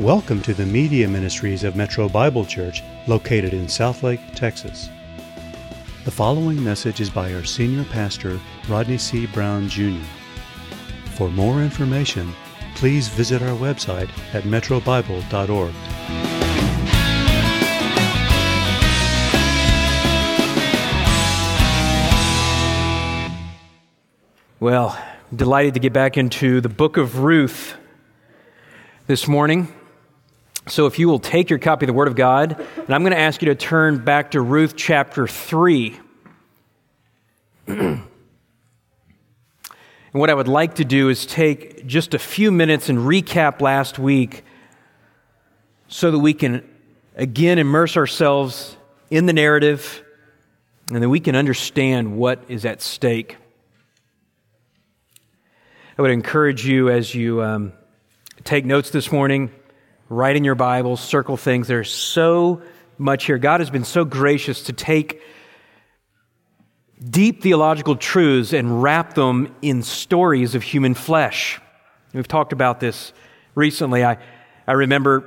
Welcome to the Media Ministries of Metro Bible Church, located in Southlake, Texas. The following message is by our senior pastor, Rodney C. Brown, Jr. For more information, please visit our website at metrobible.org. Well, delighted to get back into the book of Ruth this morning. So if you will take your copy of the Word of God, and I'm going to ask you to turn back to Ruth chapter 3. And what I would like to do is take just a few minutes and recap last week so that we can again immerse ourselves in the narrative and that we can understand what is at stake. I would encourage you as you take notes this morning, write in your Bible, circle things. There's so much here. God has been so gracious to take deep theological truths and wrap them in stories of human flesh. We've talked about this recently. I remember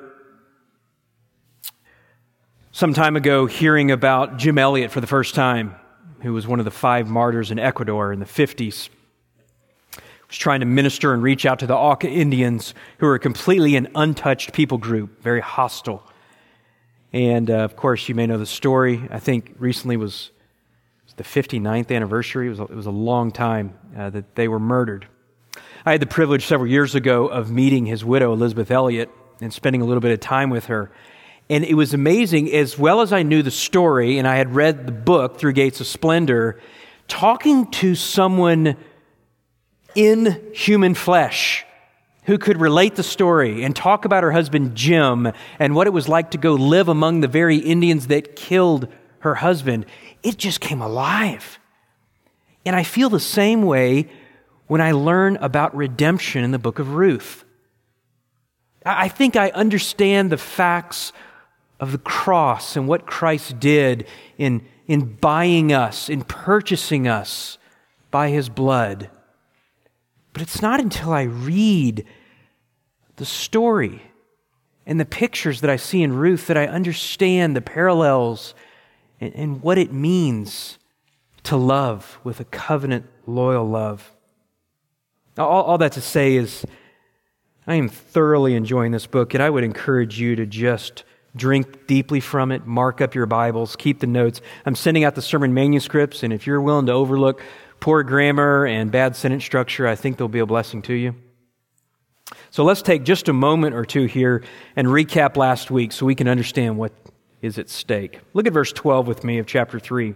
some time ago hearing about Jim Elliot for the first time, who was one of the 5 martyrs in Ecuador in the 50s. Was trying to minister and reach out to the Auca Indians, who were completely an untouched people group, very hostile. And of course, you may know the story. I think recently was the 59th anniversary. It was a long time that they were murdered. I had the privilege several years ago of meeting his widow, Elizabeth Elliot, and spending a little bit of time with her. And it was amazing, as well as I knew the story, and I had read the book, Through Gates of Splendor, talking to someone in human flesh who could relate the story and talk about her husband Jim and what it was like to go live among the very Indians that killed her husband. It just came alive. And I feel the same way when I learn about redemption in the book of Ruth. I think I understand the facts of the cross and what Christ did in buying us, in purchasing us by His blood. But it's not until I read the story and the pictures that I see in Ruth that I understand the parallels and what it means to love with a covenant, loyal love. All that to say is I am thoroughly enjoying this book, and I would encourage you to just drink deeply from it, mark up your Bibles, keep the notes. I'm sending out the sermon manuscripts, and if you're willing to overlook poor grammar and bad sentence structure, I think they'll be a blessing to you. So let's take just a moment or two here and recap last week so we can understand what is at stake. Look at verse 12 with me of chapter 3.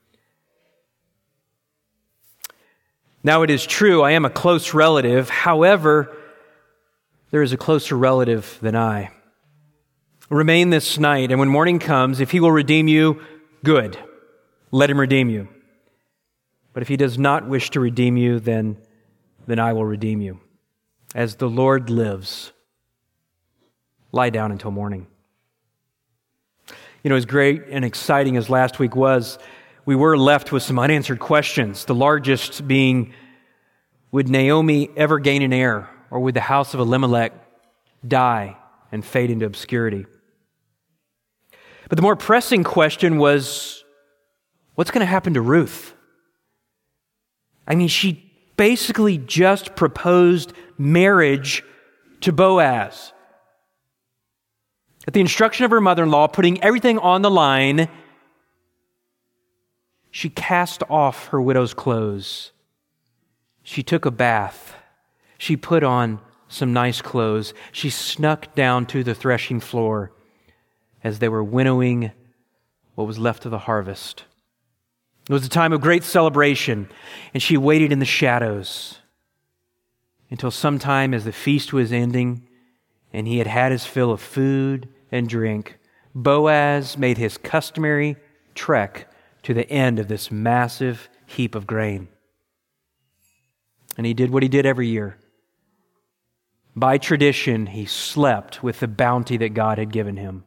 Now it is true, I am a close relative. However, there is a closer relative than I. Remain this night, and when morning comes, if he will redeem you, good. Let him redeem you. But if he does not wish to redeem you, then I will redeem you. As the Lord lives, lie down until morning. You know, as great and exciting as last week was, we were left with some unanswered questions. The largest being, would Naomi ever gain an heir? Or would the house of Elimelech die and fade into obscurity? But the more pressing question was, what's going to happen to Ruth? I mean, she basically just proposed marriage to Boaz. At the instruction of her mother-in-law, putting everything on the line, she cast off her widow's clothes. She took a bath. She put on some nice clothes. She snuck down to the threshing floor as they were winnowing what was left of the harvest. It was a time of great celebration, and she waited in the shadows until sometime as the feast was ending and he had had his fill of food and drink, Boaz made his customary trek to the end of this massive heap of grain. And he did what he did every year. By tradition, he slept with the bounty that God had given him.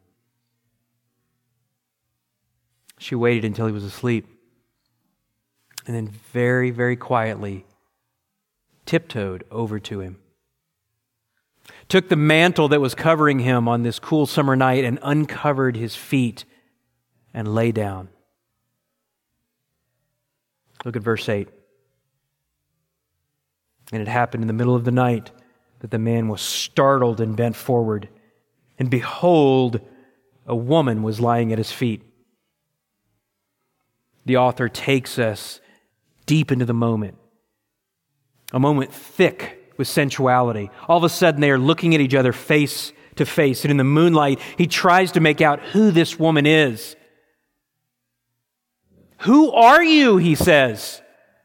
She waited until he was asleep. And then very, very quietly tiptoed over to him, took the mantle that was covering him on this cool summer night and uncovered his feet and lay down. Look at verse 8. And it happened in the middle of the night that the man was startled and bent forward. And behold, a woman was lying at his feet. The author takes us deep into the moment. A moment thick with sensuality. All of a sudden they are looking at each other face to face. And in the moonlight, he tries to make out who this woman is. Who are you? He says.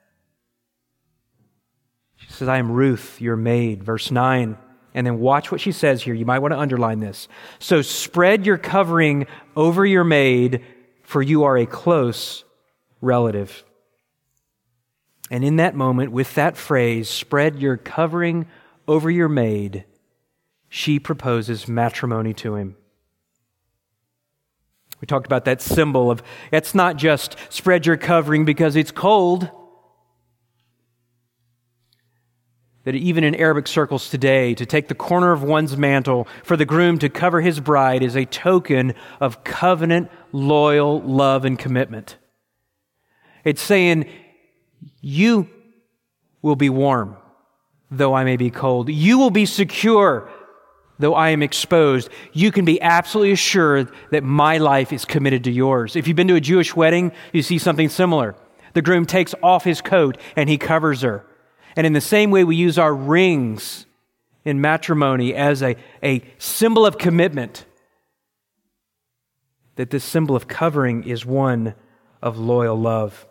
She says, I am Ruth, your maid. Verse 9. And then watch what she says here. You might want to underline this. So spread your covering over your maid, for you are a close relative. And in that moment, with that phrase, spread your covering over your maid, she proposes matrimony to him. We talked about that symbol of, it's not just spread your covering because it's cold. That even in Arabic circles today, to take the corner of one's mantle for the groom to cover his bride is a token of covenant, loyal love and commitment. It's saying, you will be warm, though I may be cold. You will be secure, though I am exposed. You can be absolutely assured that my life is committed to yours. If you've been to a Jewish wedding, you see something similar. The groom takes off his coat and he covers her. And in the same way, we use our rings in matrimony as a symbol of commitment, that this symbol of covering is one of loyal love.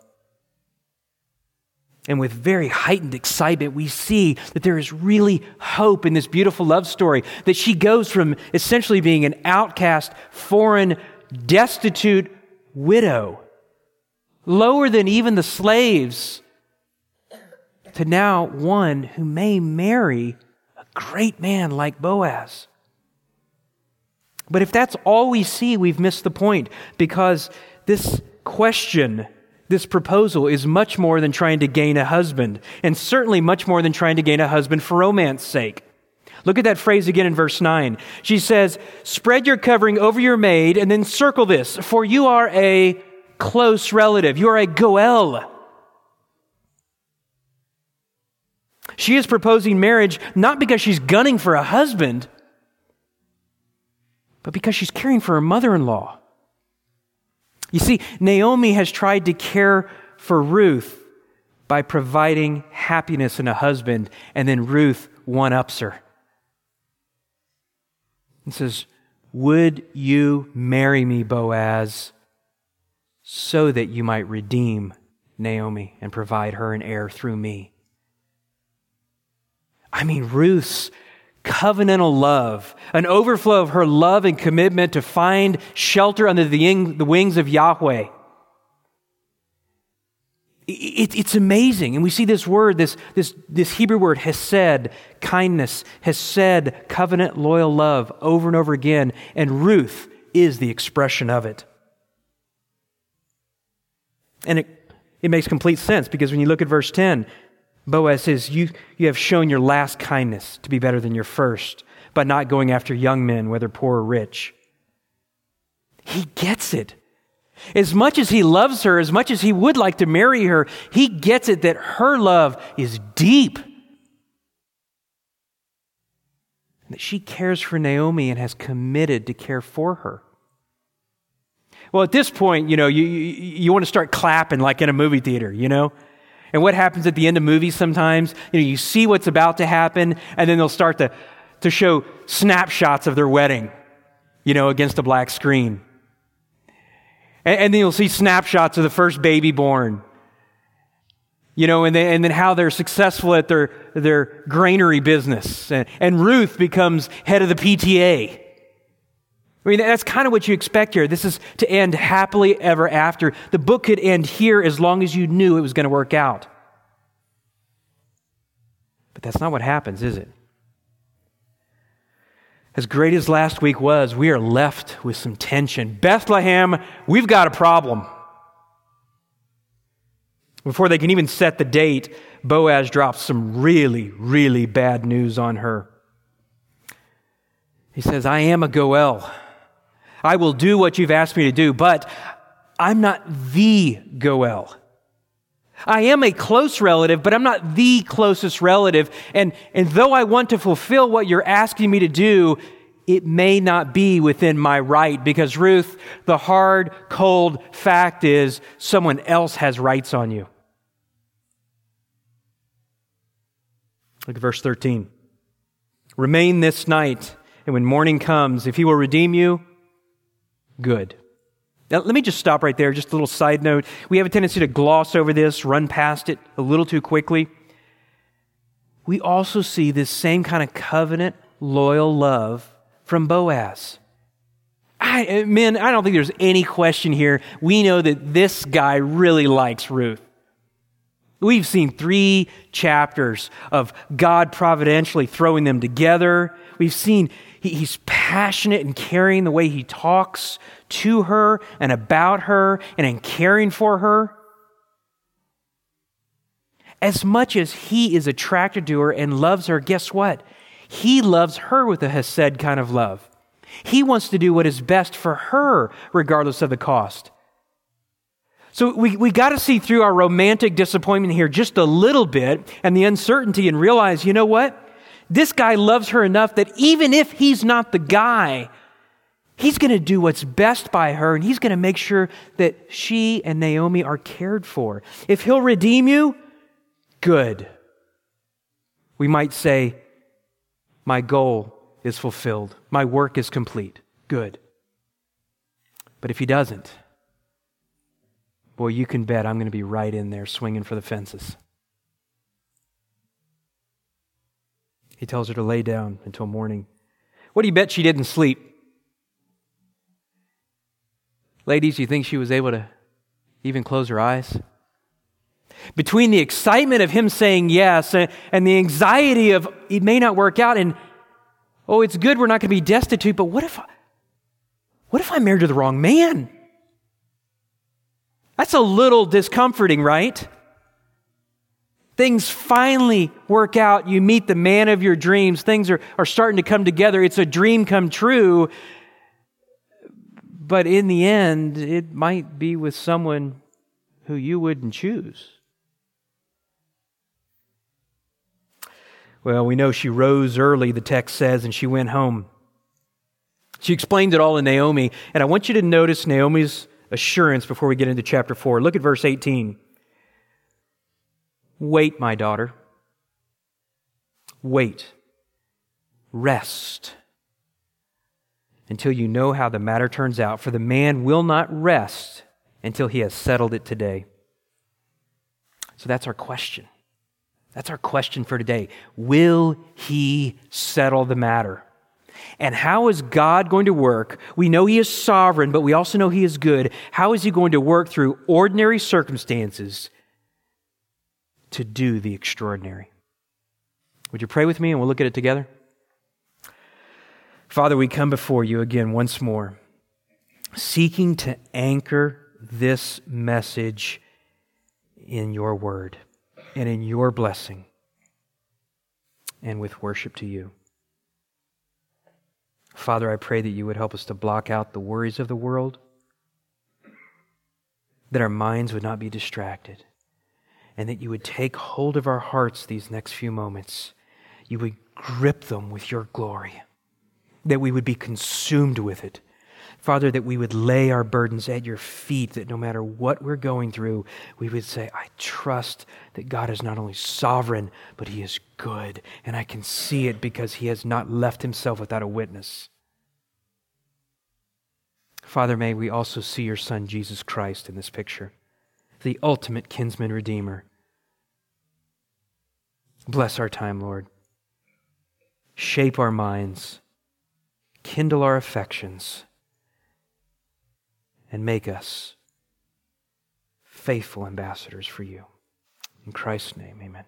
And with very heightened excitement, we see that there is really hope in this beautiful love story, that she goes from essentially being an outcast, foreign, destitute widow, lower than even the slaves, to now one who may marry a great man like Boaz. But if that's all we see, we've missed the point, because this question, this proposal is much more than trying to gain a husband, and certainly much more than trying to gain a husband for romance's sake. Look at that phrase again in verse 9. She says, spread your covering over your maid, and then circle this, for you are a close relative. You are a Goel. She is proposing marriage not because she's gunning for a husband, but because she's caring for her mother-in-law. You see, Naomi has tried to care for Ruth by providing happiness in a husband, and then Ruth one-ups her and says, would you marry me, Boaz, so that you might redeem Naomi and provide her an heir through me? I mean, Ruth's covenantal love, an overflow of her love and commitment to find shelter under the wings of Yahweh. It's amazing. And we see this word, this Hebrew word, hesed, kindness, hesed, covenant, loyal love, over and over again. And Ruth is the expression of it. And it makes complete sense, because when you look at verse 10, Boaz says, you have shown your last kindness to be better than your first, by not going after young men, whether poor or rich. He gets it. As much as he loves her, as much as he would like to marry her, he gets it that her love is deep. That she cares for Naomi and has committed to care for her. Well, at this point, you want to start clapping like in a movie theater, And what happens at the end of movies sometimes, you see what's about to happen, and then they'll start to show snapshots of their wedding, against a black screen. And then you'll see snapshots of the first baby born, and then how they're successful at their granary business. And Ruth becomes head of the PTA. I mean, that's kind of what you expect here. This is to end happily ever after. The book could end here as long as you knew it was going to work out. But that's not what happens, is it? As great as last week was, we are left with some tension. Bethlehem, we've got a problem. Before they can even set the date, Boaz drops some really, really bad news on her. He says, I am a Goel. I will do what you've asked me to do, but I'm not the Goel. I am a close relative, but I'm not the closest relative. And though I want to fulfill what you're asking me to do, it may not be within my right, because Ruth, the hard, cold fact is someone else has rights on you. Look at verse 13. Remain this night, and when morning comes, if he will redeem you, good. Now, let me just stop right there. Just a little side note. We have a tendency to gloss over this, run past it a little too quickly. We also see this same kind of covenant, loyal love from Boaz. I don't think there's any question here. We know that this guy really likes Ruth. We've seen 3 chapters of God providentially throwing them together. We've seen he's passionate and caring the way he talks to her and about her and in caring for her. As much as he is attracted to her and loves her, guess what? He loves her with a hesed kind of love. He wants to do what is best for her, regardless of the cost. So we got to see through our romantic disappointment here just a little bit and the uncertainty and realize, you know what? This guy loves her enough that even if he's not the guy, he's going to do what's best by her, and he's going to make sure that she and Naomi are cared for. If he'll redeem you, good. We might say, my goal is fulfilled. My work is complete. Good. But if he doesn't, boy, you can bet I'm going to be right in there swinging for the fences. He tells her to lay down until morning. What do you bet she didn't sleep? Ladies, you think she was able to even close her eyes? Between the excitement of him saying yes and the anxiety of it may not work out and, oh, it's good we're not going to be destitute, but what if I married to the wrong man? That's a little discomforting, right? Things finally work out. You meet the man of your dreams. Things are starting to come together. It's a dream come true. But in the end, it might be with someone who you wouldn't choose. Well, we know she rose early, the text says, and she went home. She explained it all to Naomi. And I want you to notice Naomi's assurance before we get into chapter 4. Look at verse 18. Wait, my daughter. Wait. Rest until you know how the matter turns out, for the man will not rest until he has settled it today. So that's our question. That's our question for today. Will he settle the matter? And how is God going to work? We know he is sovereign, but we also know he is good. How is he going to work through ordinary circumstances to do the extraordinary? Would you pray with me and we'll look at it together? Father, we come before you again once more, seeking to anchor this message in your word and in your blessing and with worship to you. Father, I pray that you would help us to block out the worries of the world, that our minds would not be distracted, and that you would take hold of our hearts these next few moments. You would grip them with your glory, that we would be consumed with it. Father, that we would lay our burdens at your feet, that no matter what we're going through, we would say, I trust that God is not only sovereign, but he is good, and I can see it because he has not left himself without a witness. Father, may we also see your Son, Jesus Christ, in this picture, the ultimate kinsman redeemer. Bless our time, Lord. Shape our minds, kindle our affections, and make us faithful ambassadors for you. In Christ's name, amen.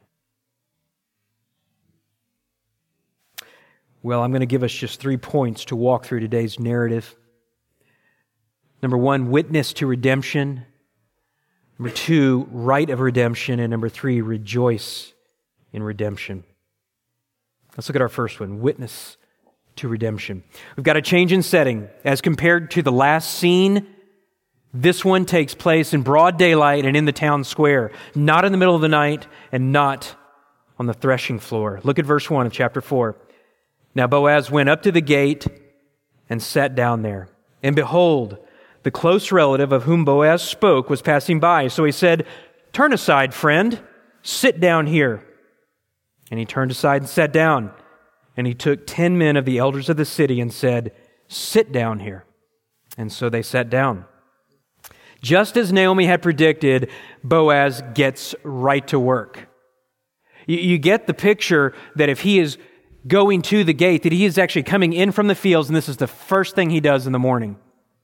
Well, I'm going to give us just 3 points to walk through today's narrative. Number 1, witness to redemption. Number 2, right of redemption. And number 3, rejoice in redemption. Let's look at our first one, witness to redemption. We've got a change in setting. As compared to the last scene, this one takes place in broad daylight and in the town square, not in the middle of the night and not on the threshing floor. Look at verse 1 of chapter 4. Now Boaz went up to the gate and sat down there. And behold, the close relative of whom Boaz spoke was passing by. So he said, "Turn aside, friend. Sit down here." And he turned aside and sat down. And he took 10 men of the elders of the city and said, "Sit down here." And so they sat down. Just as Naomi had predicted, Boaz gets right to work. You get the picture that if he is going to the gate, that he is actually coming in from the fields, and this is the first thing he does in the morning.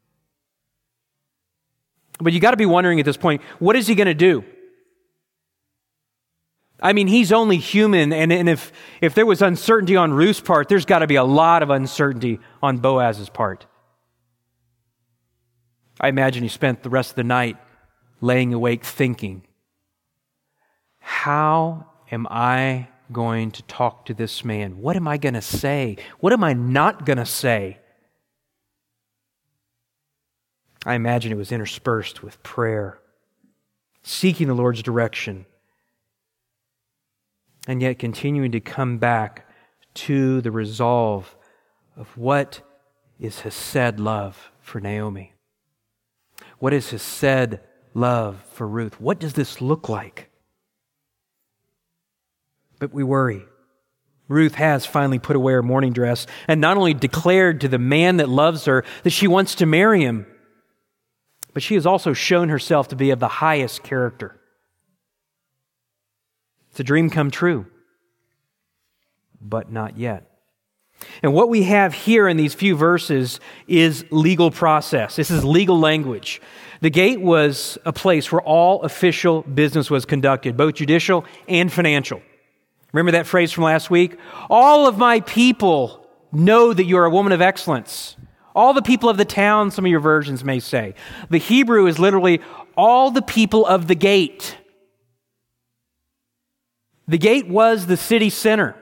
But you got to be wondering at this point, what is he going to do? I mean, he's only human, and if there was uncertainty on Ruth's part, there's got to be a lot of uncertainty on Boaz's part. I imagine he spent the rest of the night laying awake thinking, how am I going to talk to this man? What am I going to say? What am I not going to say? I imagine it was interspersed with prayer, seeking the Lord's direction, and yet continuing to come back to the resolve of what is hesed love for Naomi. What is hesed love for Ruth? What does this look like? But we worry. Ruth has finally put away her mourning dress and not only declared to the man that loves her that she wants to marry him, but she has also shown herself to be of the highest character. It's a dream come true, but not yet. And what we have here in these few verses is legal process. This is legal language. The gate was a place where all official business was conducted, both judicial and financial. Remember that phrase from last week? All of my people know that you are a woman of excellence. All the people of the town, some of your versions may say. The Hebrew is literally all the people of the gate. The gate was the city center.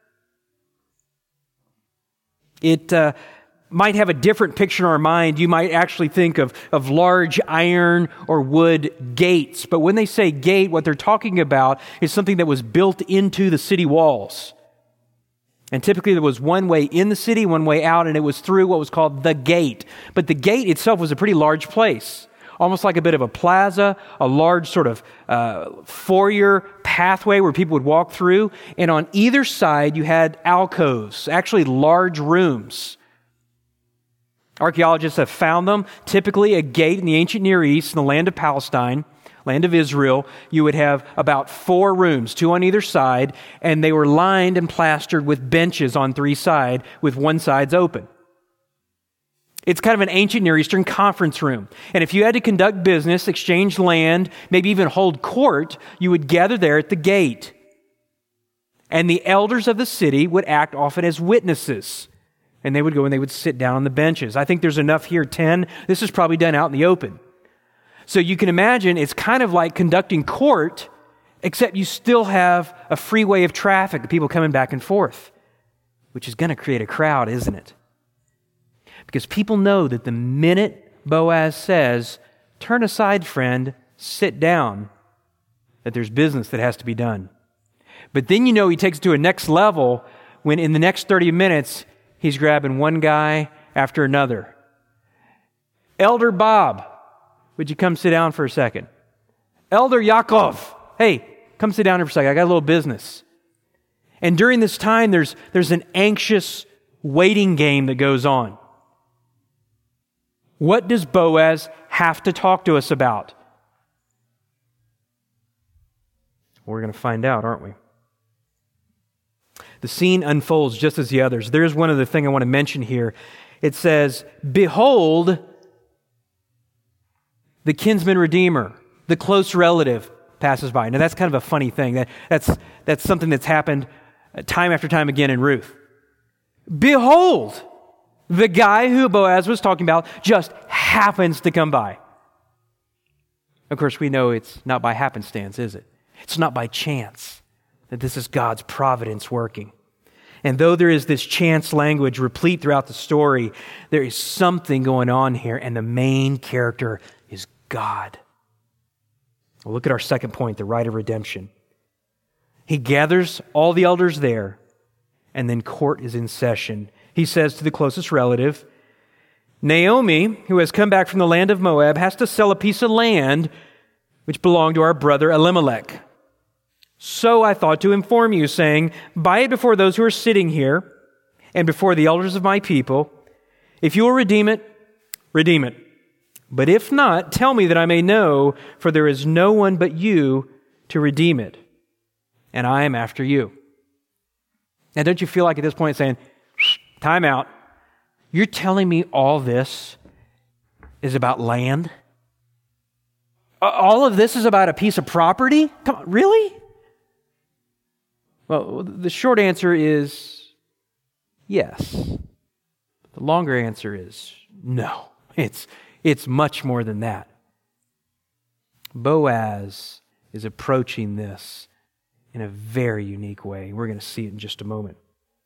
It might have a different picture in our mind. You might actually think of large iron or wood gates. But when they say gate, what they're talking about is something that was built into the city walls. And typically there was one way in the city, one way out, and it was through what was called the gate. But the gate itself was a pretty large place, almost like a bit of a plaza, a large sort of foyer pathway where people would walk through. And on either side you had alcoves, actually large rooms. Archaeologists have found them. Typically a gate in the ancient Near East, in the land of Palestine, land of Israel, you would have about 4 rooms, 2 on either side, and they were lined and plastered with benches on 3 sides, with one side's open. It's kind of an ancient Near Eastern conference room. And if you had to conduct business, exchange land, maybe even hold court, you would gather there at the gate. And the elders of the city would act often as witnesses. And they would go and they would sit down on the benches. I think there's enough here, 10. This is probably done out in the open. So you can imagine it's kind of like conducting court, except you still have a freeway of traffic, people coming back and forth, which is going to create a crowd, isn't it? Because people know that the minute Boaz says, "Turn aside, friend, sit down," that there's business that has to be done. But then you know he takes it to a next level when in the next 30 minutes, he's grabbing one guy after another. "Elder Bob, would you come sit down for a second? Elder Yaakov, hey, come sit down here for a second. I got a little business." And during this time, there's an anxious waiting game that goes on. What does Boaz have to talk to us about? We're going to find out, aren't we? The scene unfolds just as the others. There's one other thing I want to mention here. It says, "Behold, the kinsman redeemer, the close relative, passes by." Now that's kind of a funny thing. That's something that's happened time after time again in Ruth. Behold, the guy who Boaz was talking about just happens to come by. Of course, we know it's not by happenstance, is it? It's not by chance that this is God's providence working. And though there is this chance language replete throughout the story, there is something going on here, and the main character is God. Well, look at our second point, the rite of redemption. He gathers all the elders there, and then court is in session. He says to the closest relative, Naomi, who has come back from the land of Moab, has to sell a piece of land which belonged to our brother Elimelech. So I thought to inform you, saying, buy it before those who are sitting here and before the elders of my people. If you will redeem it, redeem it. But if not, tell me that I may know, for there is no one but you to redeem it, and I am after you. Now, don't you feel like at this point saying, time out, you're telling me all this is about land? All of this is about a piece of property? Come on, really? Well, the short answer is yes. The longer answer is no. It's much more than that. Boaz is approaching this in a very unique way. We're going to see it in just a moment.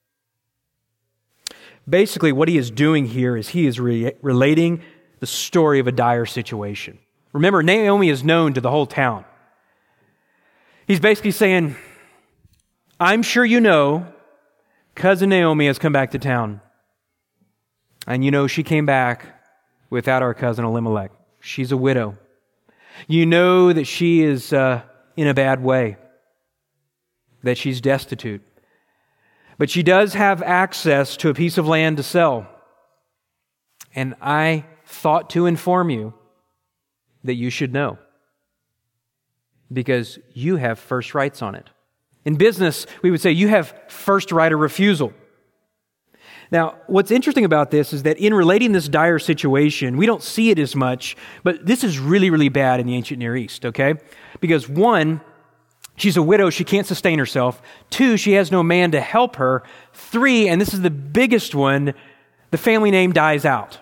Basically, what he is doing here is he is relating the story of a dire situation. Remember, Naomi is known to the whole town. He's basically saying, I'm sure you know, cousin Naomi has come back to town. And you know she came back without our cousin Elimelech. She's a widow. You know that she is in a bad way, that she's destitute. But she does have access to a piece of land to sell. And I thought to inform you that you should know, because you have first rights on it. In business, we would say you have first right of refusal. Now, what's interesting about this is that in relating this dire situation, we don't see it as much, but this is really, really bad in the ancient Near East, okay? Because one, she's a widow, she can't sustain herself. Two, she has no man to help her. Three, and this is the biggest one, the family name dies out.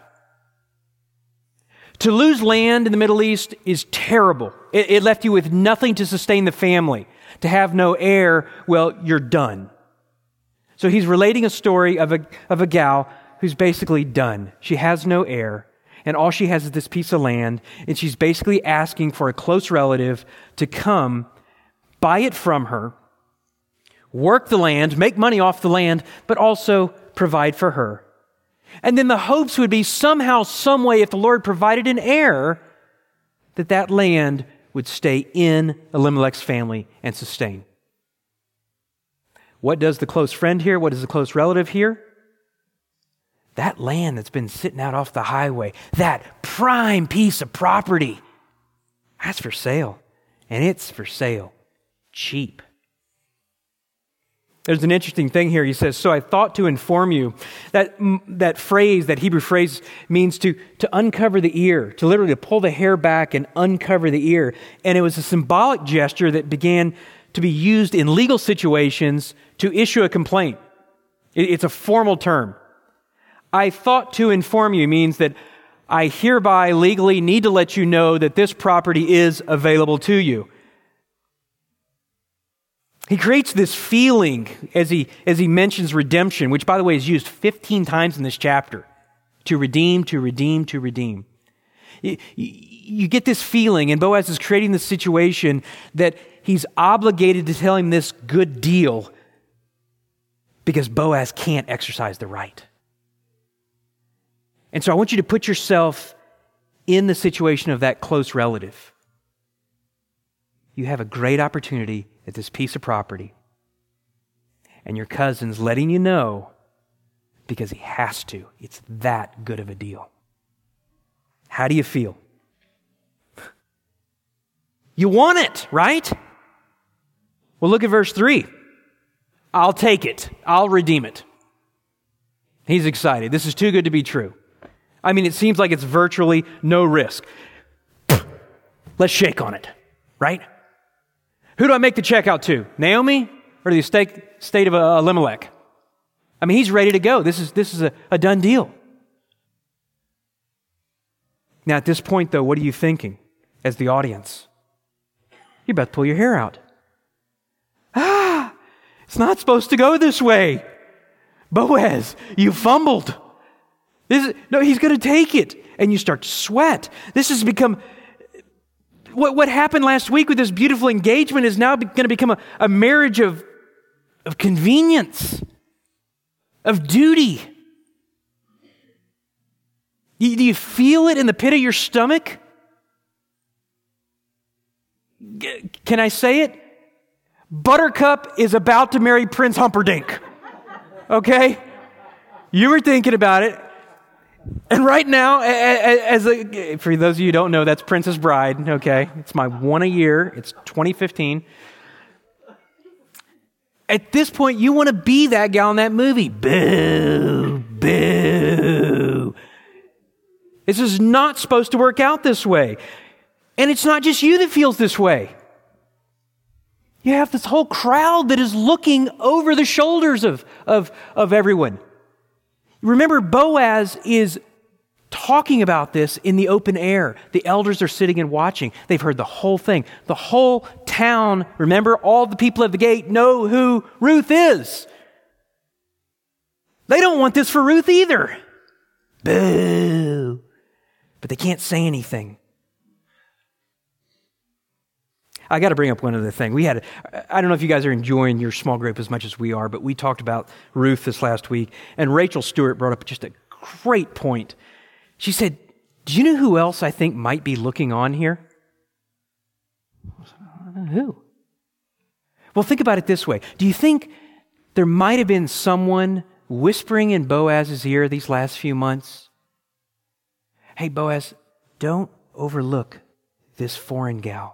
To lose land in the Middle East is terrible. It left you with nothing to sustain the family. To have no heir, well, you're done. So he's relating a story of a gal who's basically done. She has no heir, and all she has is this piece of land, and she's basically asking for a close relative to come, buy it from her, work the land, make money off the land, but also provide for her. And then the hopes would be somehow, some way, if the Lord provided an heir, that land would stay in Elimelech's family and sustain. What does the close friend here? What does the close relative here? That land that's been sitting out off the highway, that prime piece of property, that's for sale. And it's for sale cheap. There's an interesting thing here. He says, so I thought to inform you. That phrase, that Hebrew phrase, means to uncover the ear, to literally pull the hair back and uncover the ear. And it was a symbolic gesture that began to be used in legal situations to issue a complaint. It's a formal term. I thought to inform you means that I hereby legally need to let you know that this property is available to you. He creates this feeling as he mentions redemption, which, by the way, is used 15 times in this chapter. To redeem, to redeem, to redeem. You get this feeling, and Boaz is creating this situation that he's obligated to tell him this good deal because Boaz can't exercise the right. And so I want you to put yourself in the situation of that close relative. You have a great opportunity at this piece of property, and your cousin's letting you know because he has to. It's that good of a deal. How do you feel? You want it, right? Well, look at verse 3. I'll take it. I'll redeem it. He's excited. This is too good to be true. I mean, it seems like it's virtually no risk. Let's shake on it, right? Who do I make the check out to? Naomi or the state of Elimelech? I mean, he's ready to go. This is a done deal. Now, at this point, though, what are you thinking as the audience? You're about to pull your hair out. It's not supposed to go this way. Boaz, you fumbled. No, he's going to take it. And you start to sweat. This has become, what happened last week with this beautiful engagement is now going to become a marriage of convenience, of duty. Do you feel it in the pit of your stomach? Can I say it? Buttercup is about to marry Prince Humperdinck. Okay? You were thinking about it. And right now, for those of you who don't know, that's Princess Bride. Okay? It's my one a year. It's 2015. At this point, you want to be that gal in that movie. Boo! Boo! This is not supposed to work out this way. And it's not just you that feels this way. You have this whole crowd that is looking over the shoulders of everyone. Remember, Boaz is talking about this in the open air. The elders are sitting and watching. They've heard the whole thing. The whole town, remember, all the people at the gate know who Ruth is. They don't want this for Ruth either. Boo! But they can't say anything. I got to bring up one other thing. I don't know if you guys are enjoying your small group as much as we are, but we talked about Ruth this last week, and Rachel Stewart brought up just a great point. She said, do you know who else I think might be looking on here? Who? Well, think about it this way. Do you think there might have been someone whispering in Boaz's ear these last few months? Hey, Boaz, don't overlook this foreign gal.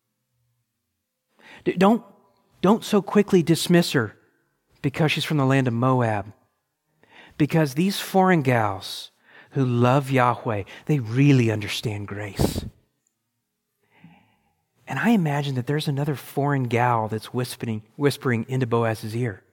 Don't so quickly dismiss her because she's from the land of Moab. Because these foreign gals who love Yahweh, they really understand grace. And I imagine that there's another foreign gal that's whispering into Boaz's ear.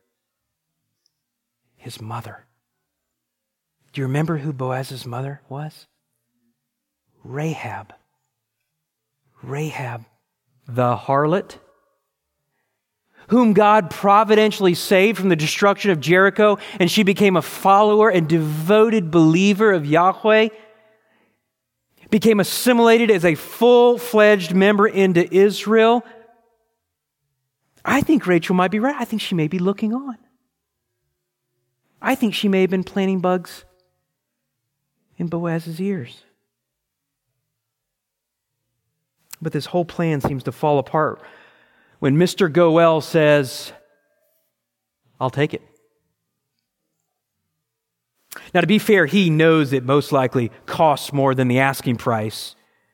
His mother. Do you remember who Boaz's mother was? Rahab. Rahab, the harlot, whom God providentially saved from the destruction of Jericho, and she became a follower and devoted believer of Yahweh, became assimilated as a full-fledged member into Israel. I think Rachel might be right. I think she may be looking on. I think she may have been planting bugs in Boaz's ears. But this whole plan seems to fall apart when Mr. Goel says, I'll take it. Now, to be fair, he knows it most likely costs more than the asking price.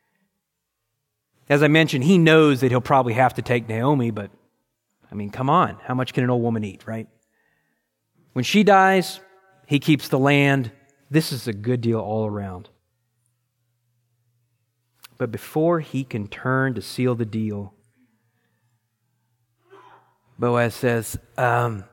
As I mentioned, he knows that he'll probably have to take Naomi, but, I mean, come on. How much can an old woman eat, right? When she dies, he keeps the land. This is a good deal all around. But before he can turn to seal the deal, Boaz says, there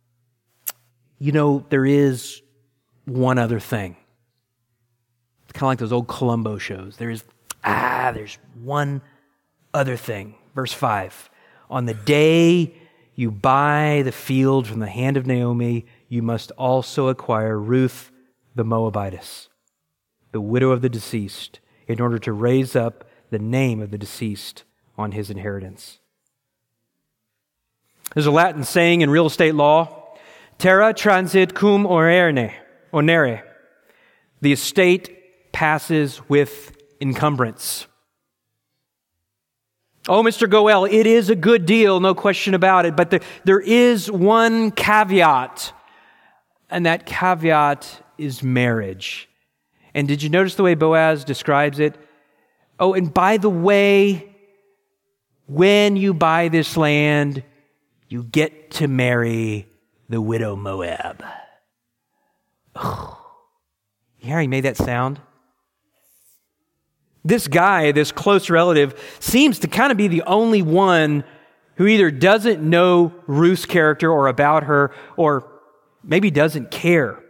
is one other thing. It's kind of like those old Columbo shows. There's one other thing. Verse 5, on the day you buy the field from the hand of Naomi, you must also acquire Ruth the Moabitess, the widow of the deceased, in order to raise up the name of the deceased on his inheritance. There's a Latin saying in real estate law, terra transit cum onere. The estate passes with encumbrance. Oh, Mr. Goel, it is a good deal, no question about it, but there is one caveat, and that caveat is marriage. And did you notice the way Boaz describes it? Oh, and by the way, when you buy this land, you get to marry the widow Moab. Oh, you hear how he made that sound? This guy, this close relative, seems to kind of be the only one who either doesn't know Ruth's character or about her, or maybe doesn't care.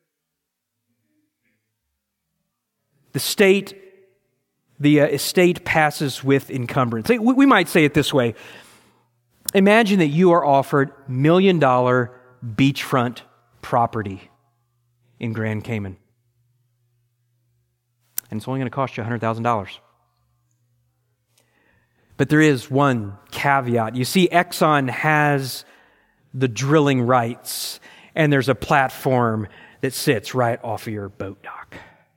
The estate passes with encumbrance. We might say it this way. Imagine that you are offered $1 million beachfront property in Grand Cayman. And it's only going to cost you $100,000. But there is one caveat. You see, Exxon has the drilling rights, and there's a platform that sits right off of your boat dock.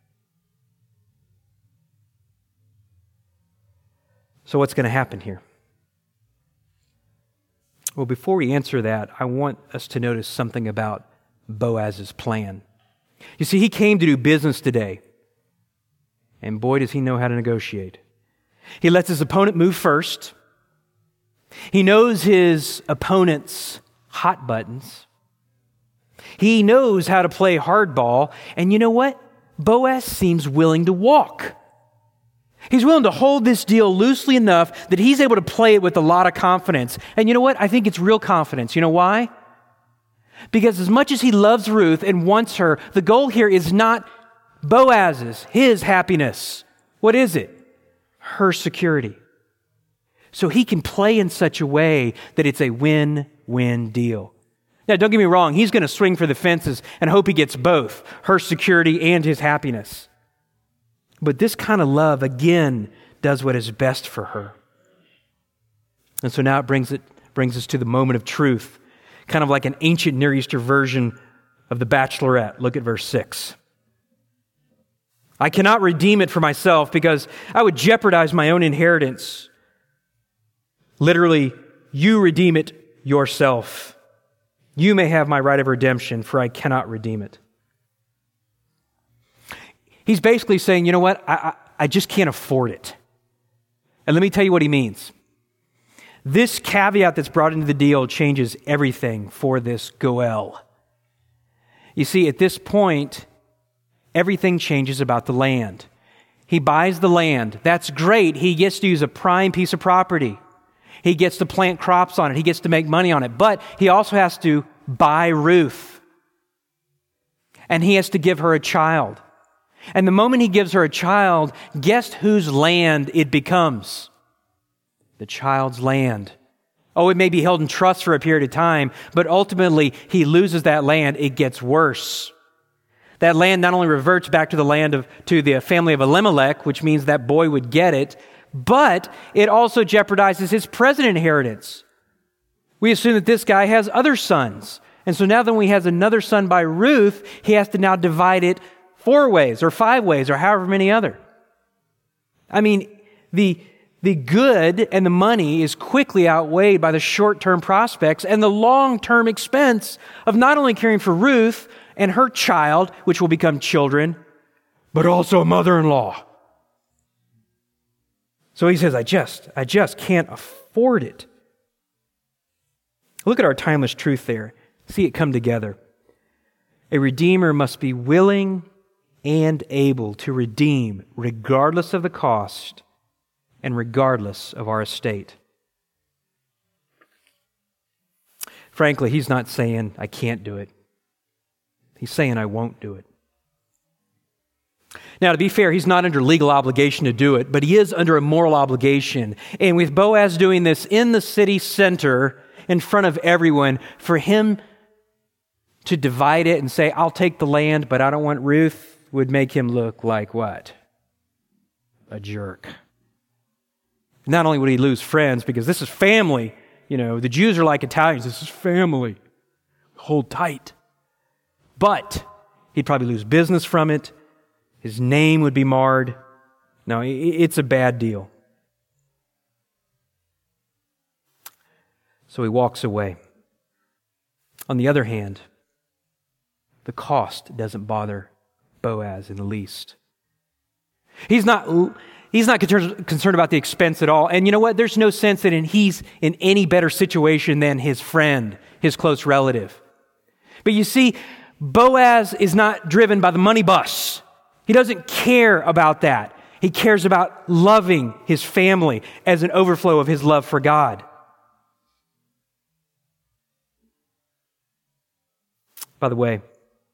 So what's going to happen here? Well, before we answer that, I want us to notice something about Boaz's plan. You see, he came to do business today, and boy, does he know how to negotiate. He lets his opponent move first. He knows his opponent's hot buttons. He knows how to play hardball, and you know what? Boaz seems willing to walk. He's willing to hold this deal loosely enough that he's able to play it with a lot of confidence. And you know what? I think it's real confidence. You know why? Because as much as he loves Ruth and wants her, the goal here is not Boaz's, his happiness. What is it? Her security. So he can play in such a way that it's a win-win deal. Now, don't get me wrong. He's going to swing for the fences and hope he gets both, her security and his happiness. But this kind of love, again, does what is best for her. And so now it brings us to the moment of truth, kind of like an ancient Near Eastern version of The Bachelorette. Look at verse 6. I cannot redeem it for myself because I would jeopardize my own inheritance. Literally, you redeem it yourself. You may have my right of redemption, for I cannot redeem it. He's basically saying, you know what, I just can't afford it. And let me tell you what he means. This caveat that's brought into the deal changes everything for this Goel. You see, at this point, everything changes about the land. He buys the land. That's great. He gets to use a prime piece of property. He gets to plant crops on it. He gets to make money on it. But he also has to buy Ruth. And he has to give her a child. And the moment he gives her a child, guess whose land it becomes? The child's land. Oh, it may be held in trust for a period of time, but ultimately he loses that land. It gets worse. That land not only reverts back to the family of Elimelech, which means that boy would get it, but it also jeopardizes his present inheritance. We assume that this guy has other sons. And so now that he has another son by Ruth, he has to now divide it 4 ways or 5 ways or however many other. I mean, the good and the money is quickly outweighed by the short-term prospects and the long-term expense of not only caring for Ruth and her child, which will become children, but also a mother-in-law. So he says, I just can't afford it. Look at our timeless truth there. See it come together. A redeemer must be willing and able to redeem regardless of the cost and regardless of our estate. Frankly, he's not saying, I can't do it. He's saying, I won't do it. Now, to be fair, he's not under legal obligation to do it, but he is under a moral obligation. And with Boaz doing this in the city center, in front of everyone, for him to divide it and say, I'll take the land, but I don't want Ruth, would make him look like what? A jerk. Not only would he lose friends, because this is family. You know, the Jews are like Italians. This is family. Hold tight. But he'd probably lose business from it. His name would be marred. No, it's a bad deal. So he walks away. On the other hand, the cost doesn't bother Boaz in the least. He's not concerned about the expense at all. And you know what? There's no sense that he's in any better situation than his friend, his close relative. But you see, Boaz is not driven by the money bus. He doesn't care about that. He cares about loving his family as an overflow of his love for God. By the way,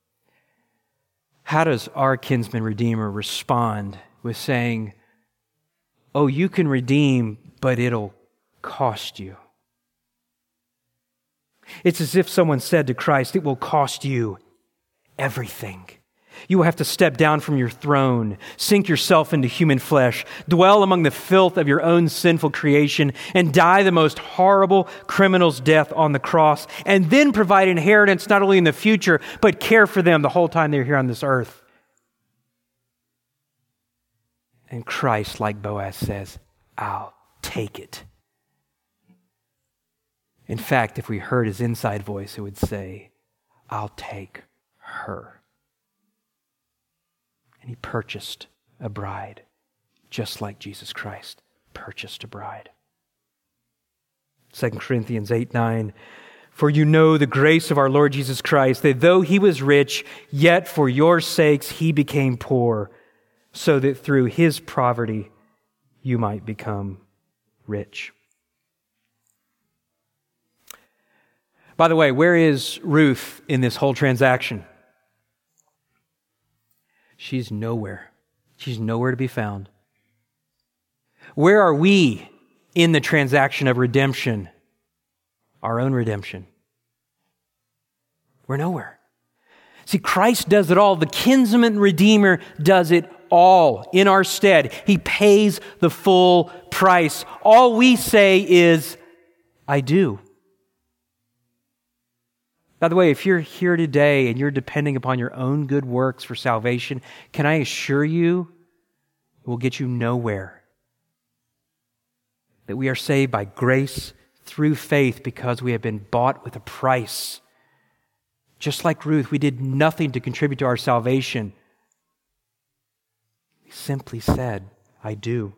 how does our kinsman redeemer respond with saying, oh, you can redeem, but it'll cost you? It's as if someone said to Christ, it will cost you everything. You will have to step down from your throne, sink yourself into human flesh, dwell among the filth of your own sinful creation, and die the most horrible criminal's death on the cross, and then provide inheritance not only in the future, but care for them the whole time they're here on this earth. And Christ, like Boaz, says, I'll take it. In fact, if we heard his inside voice, it would say, I'll take her. And he purchased a bride, just like Jesus Christ purchased a bride. 2 Corinthians 8:9, for you know the grace of our Lord Jesus Christ, that though he was rich, yet for your sakes he became poor, so that through his poverty you might become rich. By the way, where is Ruth in this whole transaction? She's nowhere. She's nowhere to be found. Where are we in the transaction of redemption? Our own redemption. We're nowhere. See, Christ does it all. The kinsman redeemer does it all in our stead. He pays the full price. All we say is, I do. By the way, if you're here today and you're depending upon your own good works for salvation, can I assure you it will get you nowhere. That we are saved by grace through faith because we have been bought with a price. Just like Ruth, we did nothing to contribute to our salvation. We simply said, I do.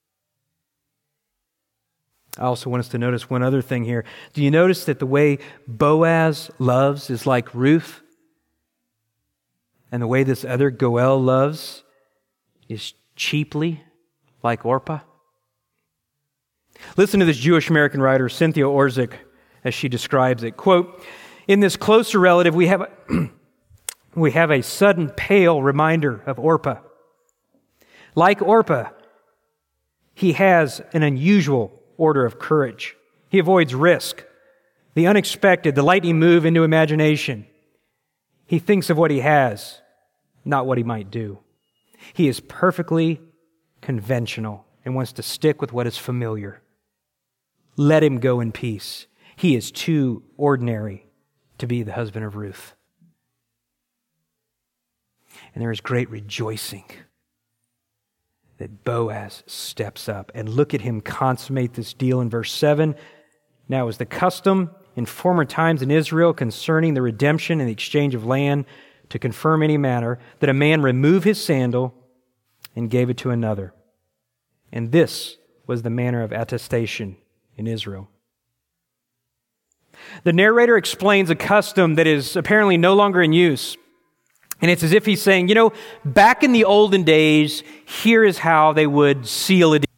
I also want us to notice one other thing here. Do you notice that the way Boaz loves is like Ruth? And the way this other Goel loves is cheaply like Orpah? Listen to this Jewish American writer, Cynthia Orzik, as she describes it. Quote, in this closer relative, we have a sudden pale reminder of Orpah. Like Orpah, he has an unusual order of courage. He avoids risk, the unexpected, the lightning move into imagination. He thinks of what he has, not what he might do. He is perfectly conventional and wants to stick with what is familiar. Let him go in peace. He is too ordinary to be the husband of Ruth. And there is great rejoicing that Boaz steps up. And look at him consummate this deal in verse 7. Now it was the custom in former times in Israel concerning the redemption and the exchange of land to confirm any matter, that a man remove his sandal and gave it to another. And this was the manner of attestation in Israel. The narrator explains a custom that is apparently no longer in use. And it's as if he's saying, back in the olden days, here is how they would seal a deal.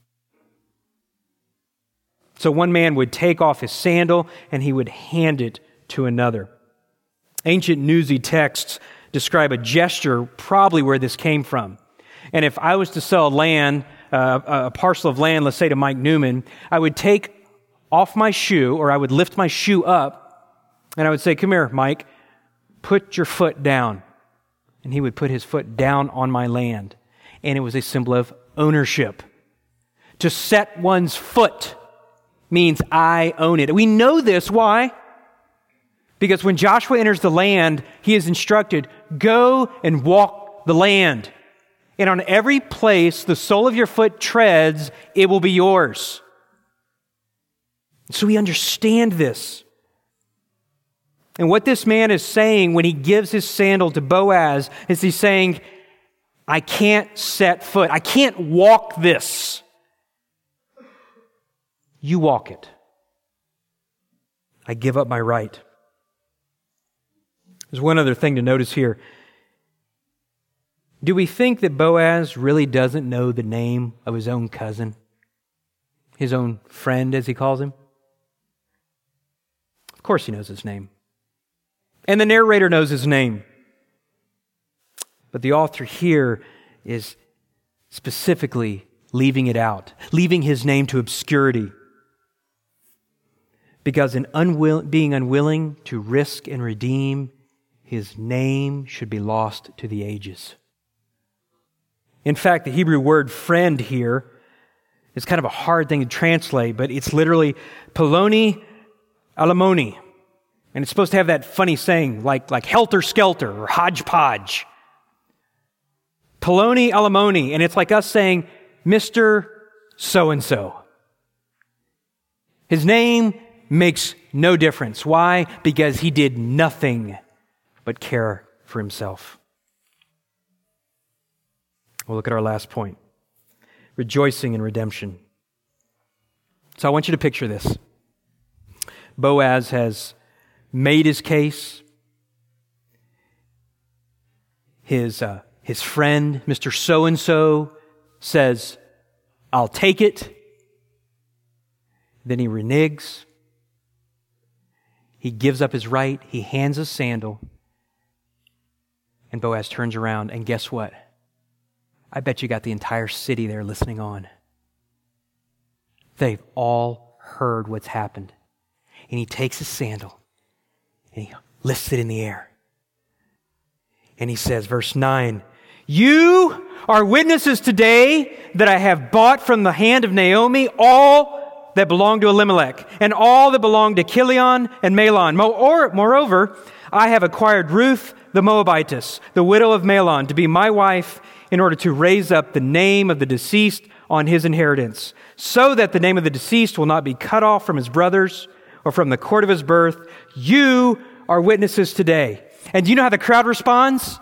So one man would take off his sandal and he would hand it to another. Ancient newsy texts describe a gesture probably where this came from. And if I was to sell land, a parcel of land, let's say to Mike Newman, I would take off my shoe, or I would lift my shoe up, and I would say, come here, Mike, put your foot down. And he would put his foot down on my land. And it was a symbol of ownership. To set one's foot means I own it. We know this. Why? Because when Joshua enters the land, he is instructed, go and walk the land. And on every place the sole of your foot treads, it will be yours. So we understand this. And what this man is saying when he gives his sandal to Boaz is he's saying, I can't set foot. I can't walk this. You walk it. I give up my right. There's one other thing to notice here. Do we think that Boaz really doesn't know the name of his own cousin? His own friend, as he calls him? Of course he knows his name. And the narrator knows his name. But the author here is specifically leaving it out, leaving his name to obscurity. Because in being unwilling to risk and redeem his name should be lost to the ages. In fact, the Hebrew word friend here is kind of a hard thing to translate, but it's literally Poloni Alamoni. And it's supposed to have that funny saying like helter-skelter or hodgepodge. Poloni Alamoni, and it's like us saying, Mr. So-and-so. His name makes no difference. Why? Because he did nothing but care for himself. We'll look at our last point. Rejoicing in redemption. So I want you to picture this. Boaz has made his case. His friend, Mr. So-and-so, says, I'll take it. Then he reneges. He gives up his right. He hands a sandal. And Boaz turns around, and guess what? I bet you got the entire city there listening on. They've all heard what's happened. And he takes his sandal, and he lifts it in the air. And he says, verse 9, you are witnesses today that I have bought from the hand of Naomi all that belonged to Elimelech, and all that belonged to Chilion and Mahlon. Moreover, I have acquired Ruth the Moabitess, the widow of Mahlon, to be my wife in order to raise up the name of the deceased on his inheritance, so that the name of the deceased will not be cut off from his brothers or from the court of his birth. You are witnesses today. And do you know how the crowd responds?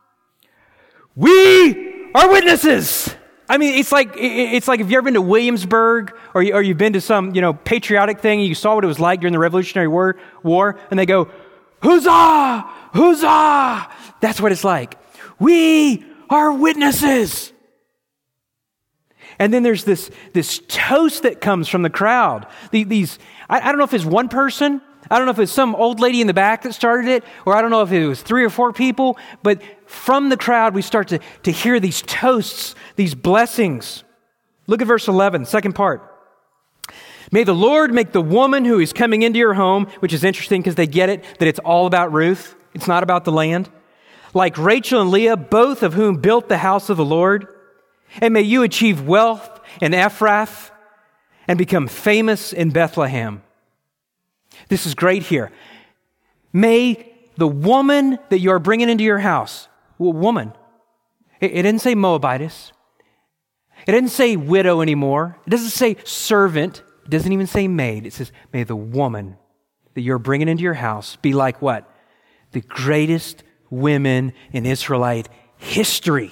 We are witnesses. I mean, it's like if you've ever been to Williamsburg or you've been to some, patriotic thing and you saw what it was like during the Revolutionary War, and they go, huzzah, huzzah. That's what it's like. We are witnesses. And then there's this toast that comes from the crowd. I don't know if it's one person. I don't know if it's some old lady in the back that started it, or I don't know if it was 3 or 4 people, but from the crowd we start to hear these toasts, these blessings. Look at verse 11, second part. May the Lord make the woman who is coming into your home, which is interesting because they get it, that it's all about Ruth. It's not about the land. Like Rachel and Leah, both of whom built the house of the Lord. And may you achieve wealth in Ephrath and become famous in Bethlehem. This is great here. May the woman that you are bringing into your house, woman, it didn't say Moabitess. It didn't say widow anymore. It doesn't say servant. It doesn't even say maid. It says, may the woman that you're bringing into your house be like what? The greatest women in Israelite history.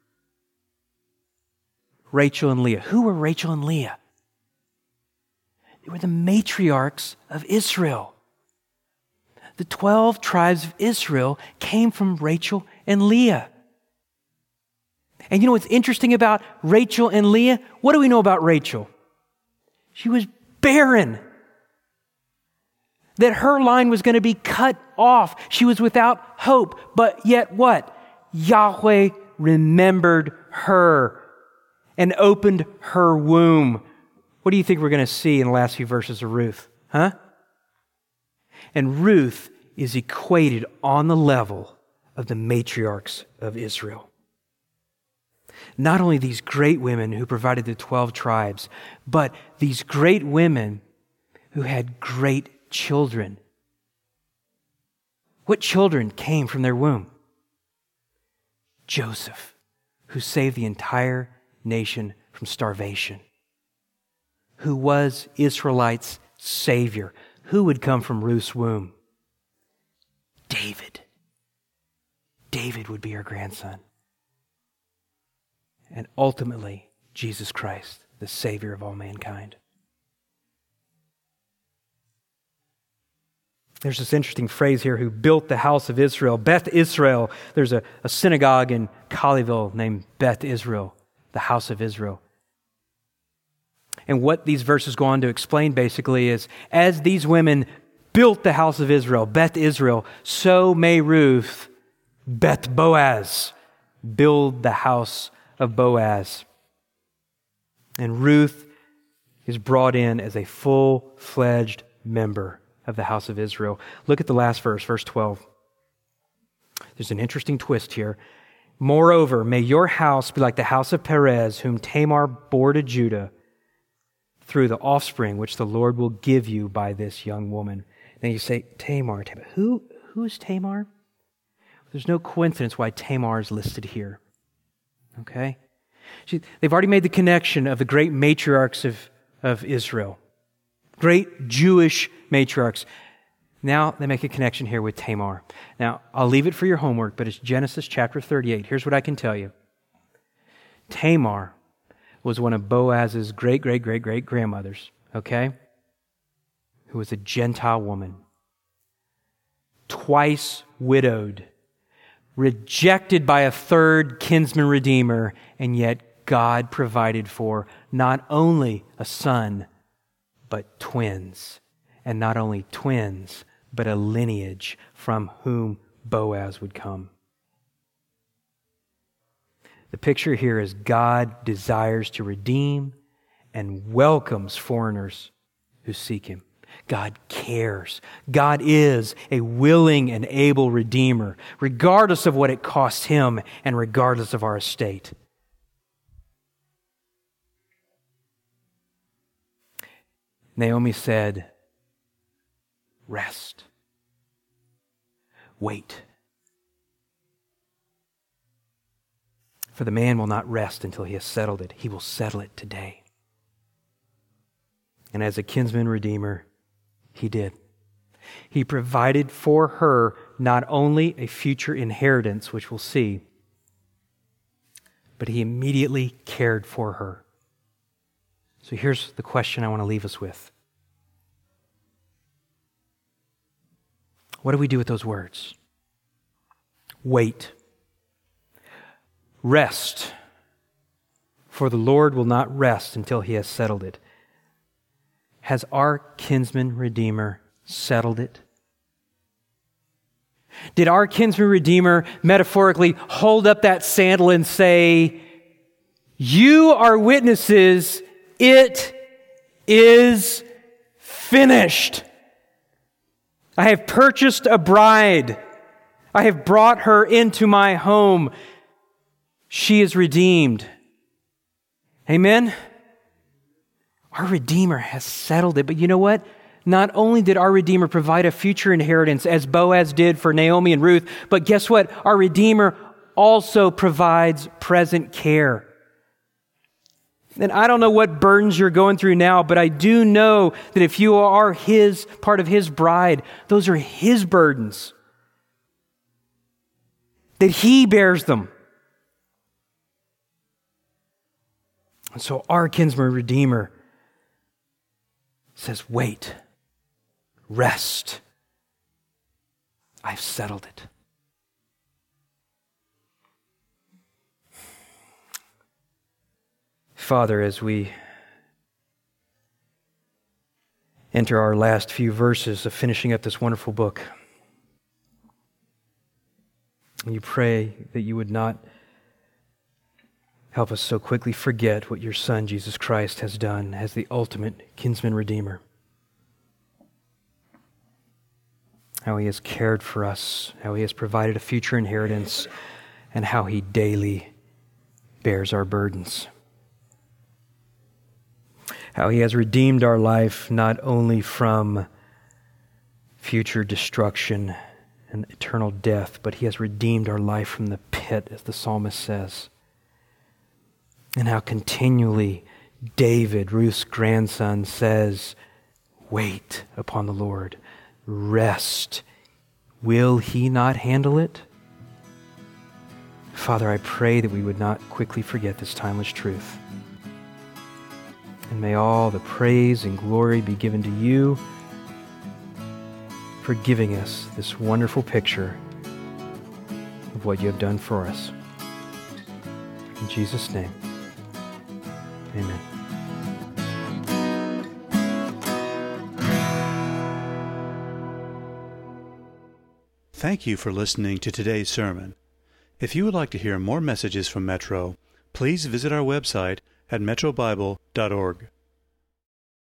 Rachel and Leah. Who were Rachel and Leah? They were the matriarchs of Israel. The 12 tribes of Israel came from Rachel and Leah. And you know what's interesting about Rachel and Leah? What do we know about Rachel? She was barren. That her line was going to be cut off. She was without hope. But yet what? Yahweh remembered her and opened her womb. What do you think we're going to see in the last few verses of Ruth? Huh? And Ruth is equated on the level of the matriarchs of Israel. Not only these great women who provided the 12 tribes, but these great women who had great children. What children came from their womb? Joseph, who saved the entire nation from starvation. Who was Israelites' Savior? Who would come from Ruth's womb? David. David would be her grandson. And ultimately, Jesus Christ, the Savior of all mankind. There's this interesting phrase here, who built the house of Israel. Beth Israel. There's a synagogue in Colleyville named Beth Israel, the house of Israel. And what these verses go on to explain basically is, as these women built the house of Israel, Beth Israel, so may Ruth, Beth Boaz, build the house of Boaz. And Ruth is brought in as a full-fledged member of the house of Israel. Look at the last verse, verse 12. There's an interesting twist here. Moreover, may your house be like the house of Perez, whom Tamar bore to Judah, through the offspring which the Lord will give you by this young woman. Now you say, Tamar. Who is Tamar? There's no coincidence why Tamar is listed here. Okay? They've already made the connection of the great matriarchs of Israel. Great Jewish matriarchs. Now they make a connection here with Tamar. Now, I'll leave it for your homework, but it's Genesis chapter 38. Here's what I can tell you. Tamar was one of Boaz's great-great-great-great-grandmothers, okay? Who was a Gentile woman. Twice widowed. Rejected by a third kinsman redeemer, and yet God provided for not only a son, but twins. And not only twins, but a lineage from whom Boaz would come. The picture here is God desires to redeem and welcomes foreigners who seek Him. God cares. God is a willing and able Redeemer, regardless of what it costs Him and regardless of our estate. Naomi said, rest. Wait. For the man will not rest until he has settled it. He will settle it today. And as a kinsman redeemer, He did. He provided for her not only a future inheritance, which we'll see, but He immediately cared for her. So here's the question I want to leave us with. What do we do with those words? Wait. Rest. For the Lord will not rest until He has settled it. Has our kinsman redeemer settled it? Did our kinsman redeemer metaphorically hold up that sandal and say, you are witnesses, it is finished. I have purchased a bride. I have brought her into my home. She is redeemed. Amen? Our Redeemer has settled it. But you know what? Not only did our Redeemer provide a future inheritance, as Boaz did for Naomi and Ruth, but guess what? Our Redeemer also provides present care. And I don't know what burdens you're going through now, but I do know that if you are His, part of His bride, those are His burdens. That He bears them. And so our kinsman redeemer says, wait, rest. I've settled it. Father, as we enter our last few verses of finishing up this wonderful book, you pray that you would not help us so quickly forget what your Son, Jesus Christ, has done as the ultimate kinsman redeemer. How He has cared for us, how He has provided a future inheritance, and how He daily bears our burdens. How He has redeemed our life not only from future destruction and eternal death, but He has redeemed our life from the pit, as the psalmist says. And how continually David, Ruth's grandson, says, wait upon the Lord, rest. Will He not handle it? Father, I pray that we would not quickly forget this timeless truth. And may all the praise and glory be given to you for giving us this wonderful picture of what you have done for us. In Jesus' name, amen. Thank you for listening to today's sermon. If you would like to hear more messages from Metro, please visit our website at metrobible.org.